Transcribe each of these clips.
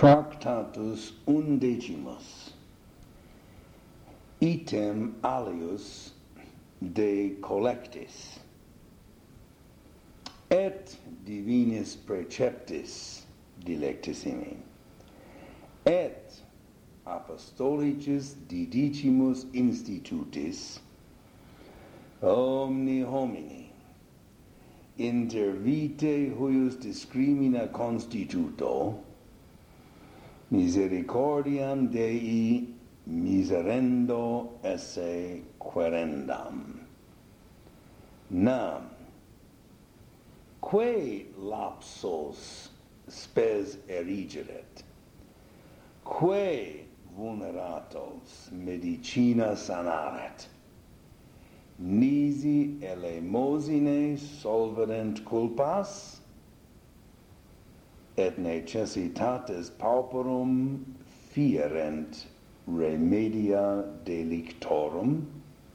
Tractatus undecimus, item alius de collectis, et divinis preceptis dilectissimi, et apostolicis didicimus institutis, omni homini, inter vitae huius discrimina constituto, misericordiam Dei miserendo esse querendam. Nam, quae lapsos spes erigeret, quae vulneratos medicina sanaret, nisi elemosine solverent culpas, et necessitates pauperum fierent remedia delictorum,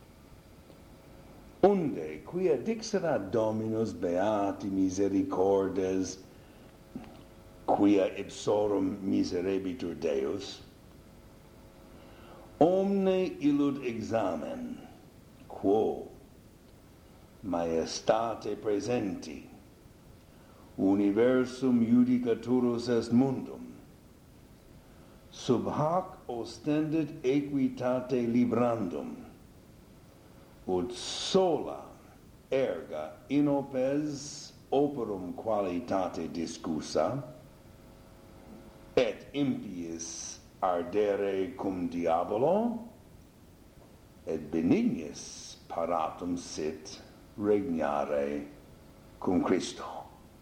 unde quia dixerat Dominus beati misericordes, quia ipsorum miserebitur Deus, omne illud examen, quo majestate presenti, universum judicaturus est mundum, sub hoc ostendit equitate librandum, ut sola erga inopes operum qualitate discussa, et impiis ardere cum diabolo, et benignis paratum sit regnare cum Christo.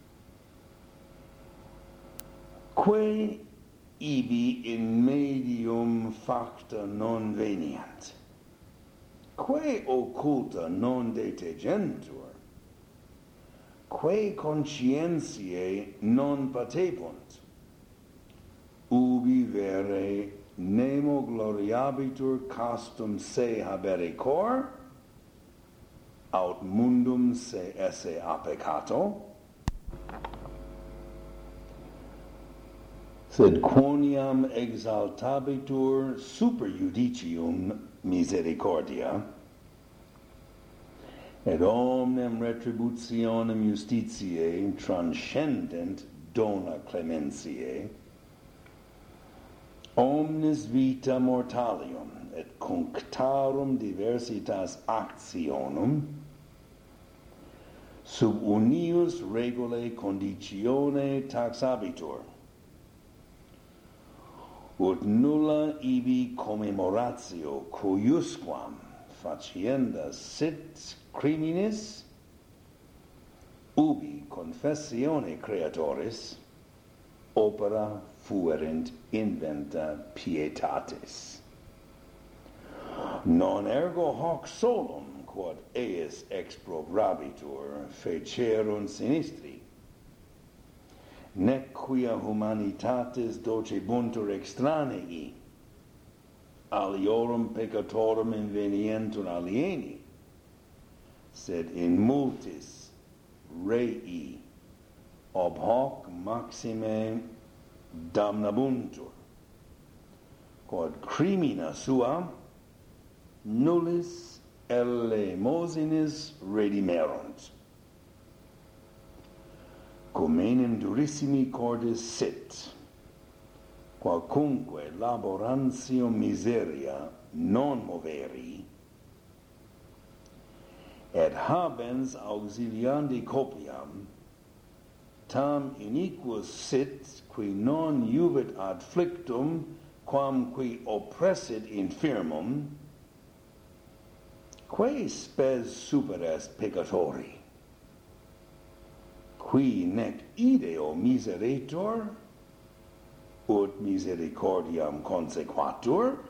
Quae ibi in medium facta non veniant, quae occulta non detegentur, quae conscientiae non patebunt, ubi vere nemo gloriabitur castum se habere cor, aut mundum se esse a peccato, sed quoniam exaltabitur super judicium misericordia, et omnem retributionem justitiae transcendent dona clementiae, omnis vita mortalium et cunctarum diversitas actionum, sub unius regulae conditione taxabitur, ut nulla ibi commemoratio cuiusquam facienda sit criminis, ubi confessione creatoris, opera fuerint inventa pietatis. Non ergo hoc solum, quod eis exprobrabitur, fecerunt sinistri, nec quia humanitatis docebuntur extranei, aliorum peccatorum invenientur alieni, sed in multis rei ob hoc maxime damnabuntur, quod crimina sua nullis elemosinis redimerunt. Cum enim durissimi cordis sit, qualcunque laborantio miseria non moveri, et habens auxiliandi copiam, tam iniquus sit qui non juvit ad flictum, quam qui oppressit infirmum, quae spes super est peccatori, qui nec ideo miseretur, ut misericordiam consequatur,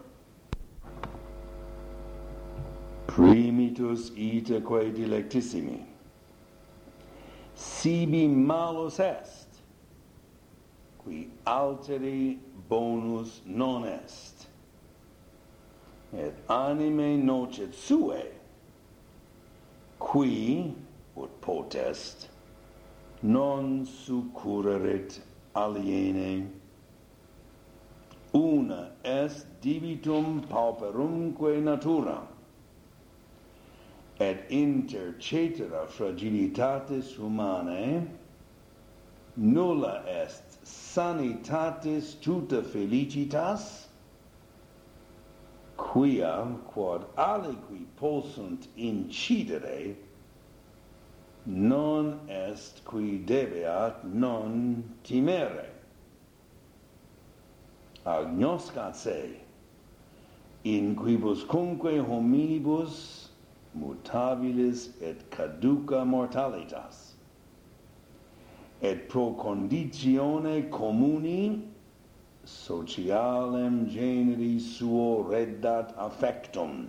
primitus itaque dilectissimi, sibi malus est, qui alteri bonus non est, et anime nocet suae, qui, ut potest, non succurrerit aliene, una est divitum pauperumque natura, et inter cetera fragilitatis humanae nulla est sanitatis tuta felicitas, quia quod aliqui possunt incidere, non est qui debeat non timere. Agnoscat se, in quibuscumque hominibus mutabilis et caduca mortalitas, et pro conditione communi socialem generi suo reddat affectum,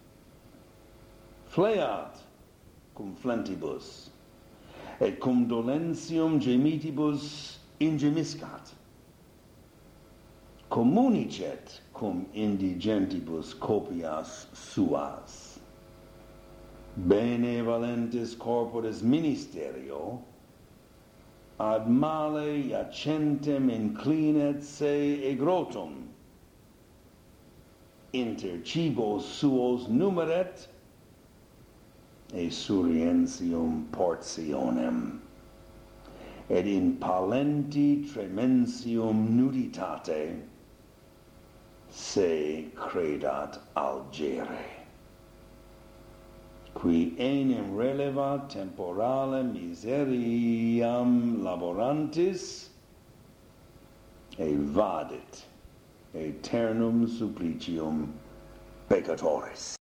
fleat cum flentibus, et cum dolentium gemitibus ingemiscat, communicet cum indigentibus copias suas, benevolentes corporis ministerio, ad male iacentem inclinet se egrotum, inter cibos suos numeret, e surientium portionem, et in palenti tremensium nuditate se credat algere, qui enim relevat temporale miseriam laborantis, evadit aeternum supplicium peccatoris.